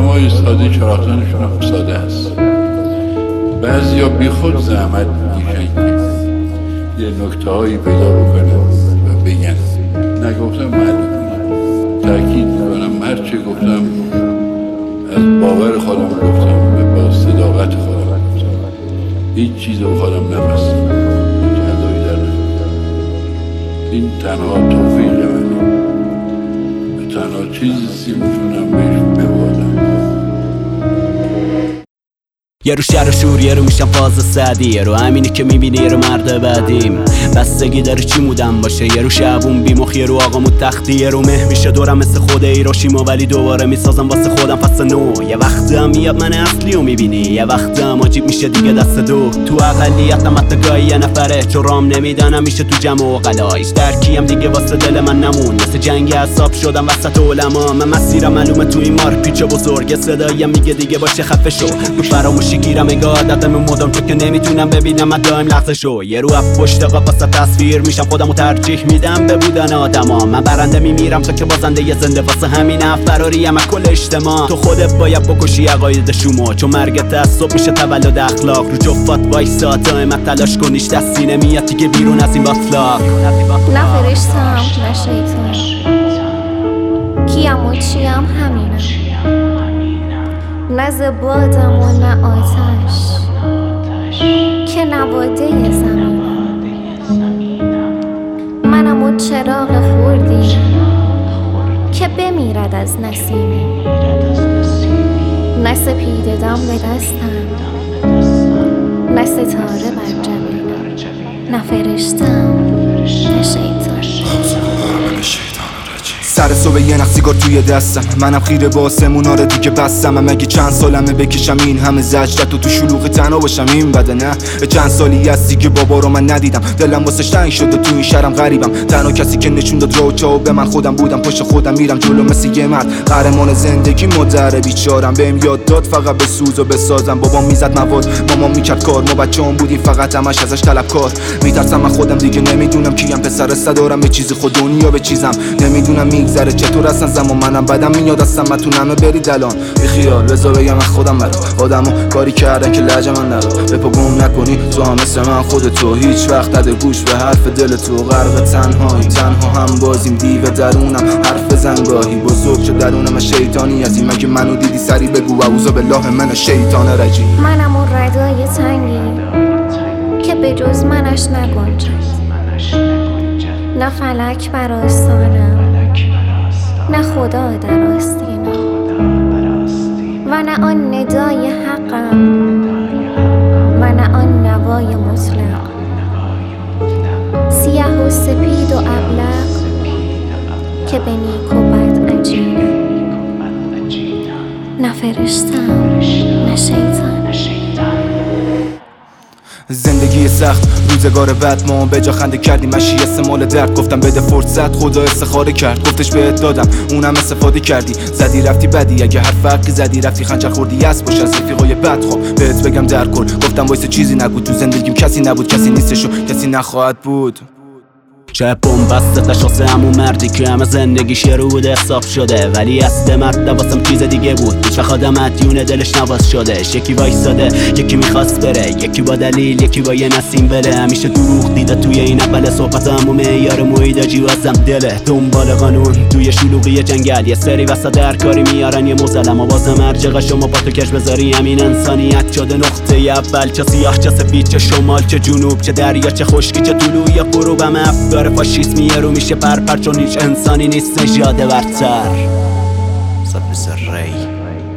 آدمای ساده چراغ‌زنشون هم ساده است. بعضیا بی خود زحمت میکشن که یه نکته‌هایی پیدا بکنن و بگن. نگفتم معلوم تأکید میکنم هر چه گفتم از باور خودم گفتم و با صداقت خودم گفتم. هیچ چیز رو خودم نبستم، جزایی در این تنها توفیق منه و تنها چیزی میتونم بهش ببالم. یه رو شر و شور، یه رو میشم فاز سعدی، یه رو همینی که میبینی، یه رو مرد بعدیم. بستگی داره چی مودم باشه، یه رو شبون بیمخ، یه رو آقامون تختی، یه رو مه میشه دورم مثل خود ایروشیما ولی دوباره میسازم واسه خودم فصل نو. یه وقت هم میاد من اصلی رو میبینی، یه وقت هم عجیب میشه دیگه دست دو. تو اقلیتم حتی گاهی یه نفره چو رام نمیدانم میشه تو جمع و قلایش درکیم دیگه واسه دل من نمون. مثل جنگ اعصاب شدم وسط علما، من مسیرم معلومه تو این مار پیچ بزرگ. صدایم میگه دیگه باشه خفه شو، تو فراموشی گیرم انگار عادتم مدام تو که نمیتونم ببینم من دائم لحظه شو. یه رو اف پشت قاب واسه تصویر میشم خودمو ترجیح میدم به بودن آدما. من برنده میمیرم تو که بازنده یه زنده، واسه همین فراریم از کل اجتماع. تو خودت باید بکشی عقاید شومو، چون مرگ تعصب میشه تولد اخلاق. رو جفات وایسا تا من تلاش کنیش دستی نمیاد دیگه بیرون از این باطلاق. نه فرشتم نه شیطان، کیم و چیم همینم، نه زبادم و نه آتش که نواده زمینم. منم و چراغ خوردی که بمیرد از نسیمی، نه سپیده دم به دستم، نه ستاره بر جبینم، نه فرشتم نه شیطان. سر صبح یه نخ سیگار توی دستم، منم خیره با آسمونا رو دیگه بستم. مگه چند سالمه بکشم این همه زجرت و تو شلوغ تنها باشم این بده؟ نه چند سالی هستی که بابا رو من ندیدم، دلم واسه تنگ شد و تو این شهرم غریبم. تنها کسی که نشون داد راه و چاو به من خودم بودم، پشت خودم میرم جلو مثل یه مرد قهرمان زندگی مدره بیچارم. بهم یاد داد فقط به سوز و بسازم، بابام میزد مواد مامان میکرد کار، ما بچه‌ام بودیم فقط همش ازش طلبکار. میترسم من خودم دیگه نمیدونم کیم، پسر صدارم به چیزی خود دنیا به چیزم نمیدونم میگذره چطور اصلا زمان. منم بدم میاد اصلا من تو نمه برید الان بی خیال بذار بگم من خودم برا آدمو کاری کردن که لهجه من نرا. بپا گم نکنی تو هم مثل من خودتو، هیچ وقت نده گوش به حرف دل تو. غرق تنهایی تنها هم بازیم دیو درونم، حرف زنگاهی بزرگ شد درونم شیطانی از این. مگه منو دیدی سری بگو اعوذ بالله من شیطان رجیم. منم اون ردای تنگی که به جز منش نگنجد، نه فلک بر آستانم، نه خدا در آستینم، و نه آن ندای حقم و نه آن نوای مطلق. سیاه و سپید و ابلق که به نیک و بد عجینم، نه فرشتم نه شیطان. زندگی سخت روزگار بد، ما به جا خنده کردیم مشی استعمال درد. گفتم بده فرصت خدا استخاره کرد، گفتش بهت دادم اونم استفاده کردی. زدی رفتی بدی، اگه هر فرقی زدی رفتی خنجر خوردی از باش از رفیقای بد. خب بهت بگم در کن گفتم وایس چیزی نگو، تو زندگیم کسی نبود کسی نیستش و کسی نخواهد بود. چه بومبستش واسه همون مردی که همه زندگیش یه رود حساب شده، ولی اصل مرد واسم چیز دیگه بود. هیچ وقت آدم مدیون دلش نواز شدش، یکی وایساده یکی میخواست بره، یکی با دلیل یکی با یه نسیم بره. همیشه دروغ دیده توی این اول صحبت همون معیار مویداجی واسم دله. دنبال قانون توی شلوغی جنگل، یه سری وسط درکاری میارن یه موزلم و بازم مرجق شما با تو کش بذاری. همین انسانیت شده نقطه اول، چه سیاه چه سفید، چه شمال چه جنوب، چه دریا چه خشکی چه طلوع یا غروبم. افکار فاشیسمی رو میشه پرپر، چون هیچ انسانی نیست نژاد برتر. صد مثل ری